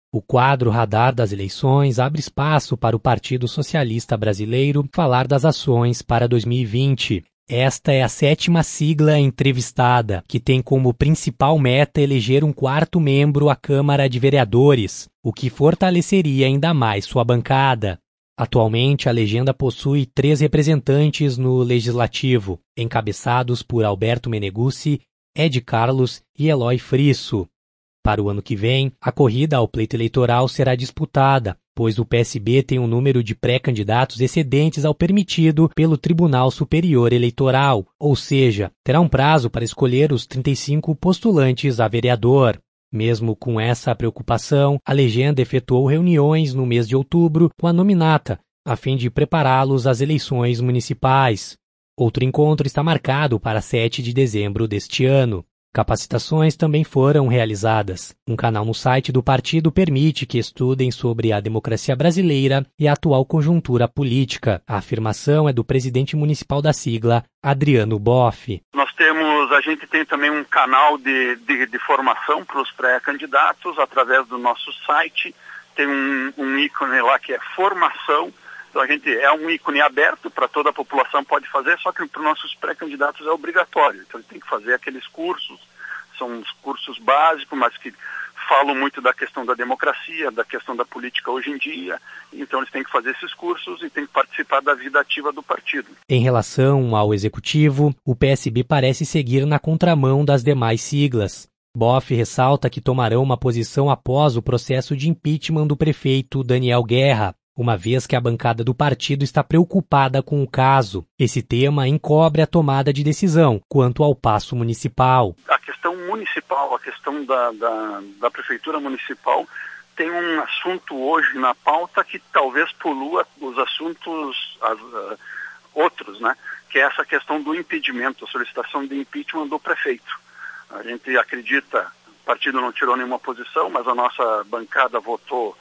O quadro Radar das eleições abre espaço para o Partido Socialista Brasileiro falar das ações para 2020. Esta é a 7ª sigla entrevistada, que tem como principal meta eleger um 4º membro à Câmara de Vereadores, o que fortaleceria ainda mais sua bancada. Atualmente, a legenda possui 3 representantes no Legislativo, encabeçados por Alberto Meneguzzi, Ed Carlos e Eloy Frisso. Para o ano que vem, a corrida ao pleito eleitoral será disputada, pois o PSB tem um número de pré-candidatos excedentes ao permitido pelo Tribunal Superior Eleitoral, ou seja, terá um prazo para escolher os 35 postulantes a vereador. Mesmo com essa preocupação, a legenda efetuou reuniões no mês de outubro com a nominata, a fim de prepará-los às eleições municipais. Outro encontro está marcado para 7 de dezembro deste ano. Capacitações também foram realizadas. Um canal no site do partido permite que estudem sobre a democracia brasileira e a atual conjuntura política. A afirmação é do presidente municipal da sigla, Adriano Boff. A gente tem também um canal de formação para os pré-candidatos através do nosso site. Tem um ícone lá que é formação. Então é um ícone aberto para toda a população pode fazer, só que para os nossos pré-candidatos é obrigatório. Então eles têm que fazer aqueles cursos, são os cursos básicos, mas que falam muito da questão da democracia, da questão da política hoje em dia. Então eles têm que fazer esses cursos e têm que participar da vida ativa do partido. Em relação ao executivo, o PSB parece seguir na contramão das demais siglas. Boff ressalta que tomarão uma posição após o processo de impeachment do prefeito Daniel Guerra, uma vez que a bancada do partido está preocupada com o caso. Esse tema encobre a tomada de decisão quanto ao paço municipal. A questão municipal, a questão da prefeitura municipal, tem um assunto hoje na pauta que talvez polua os assuntos outros, né? Que é essa questão do impedimento, a solicitação de impeachment do prefeito. A gente acredita, o partido não tirou nenhuma posição, mas a nossa bancada votou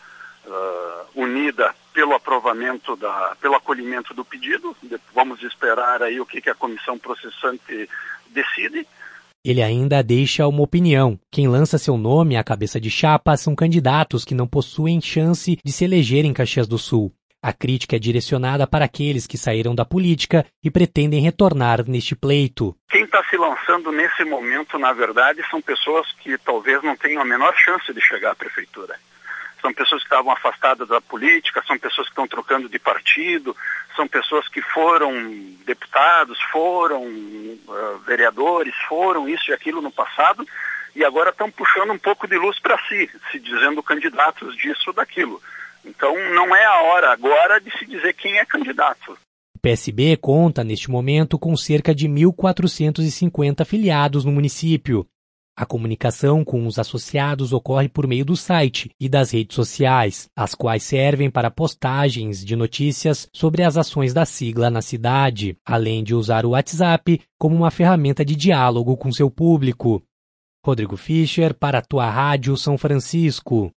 unida pelo acolhimento do pedido. Vamos esperar aí o que a comissão processante decide. Ele ainda deixa uma opinião. Quem lança seu nome à cabeça de chapa são candidatos que não possuem chance de se eleger em Caxias do Sul. A crítica é direcionada para aqueles que saíram da política e pretendem retornar neste pleito. Quem está se lançando nesse momento, na verdade, são pessoas que talvez não tenham a menor chance de chegar à prefeitura. São pessoas que estavam afastadas da política, são pessoas que estão trocando de partido, são pessoas que foram deputados, foram vereadores, foram isso e aquilo no passado e agora estão puxando um pouco de luz para si, se dizendo candidatos disso ou daquilo. Então não é a hora agora de se dizer quem é candidato. O PSB conta, neste momento, com cerca de 1.450 filiados no município. A comunicação com os associados ocorre por meio do site e das redes sociais, as quais servem para postagens de notícias sobre as ações da sigla na cidade, além de usar o WhatsApp como uma ferramenta de diálogo com seu público. Rodrigo Fischer, para a Tua Rádio São Francisco.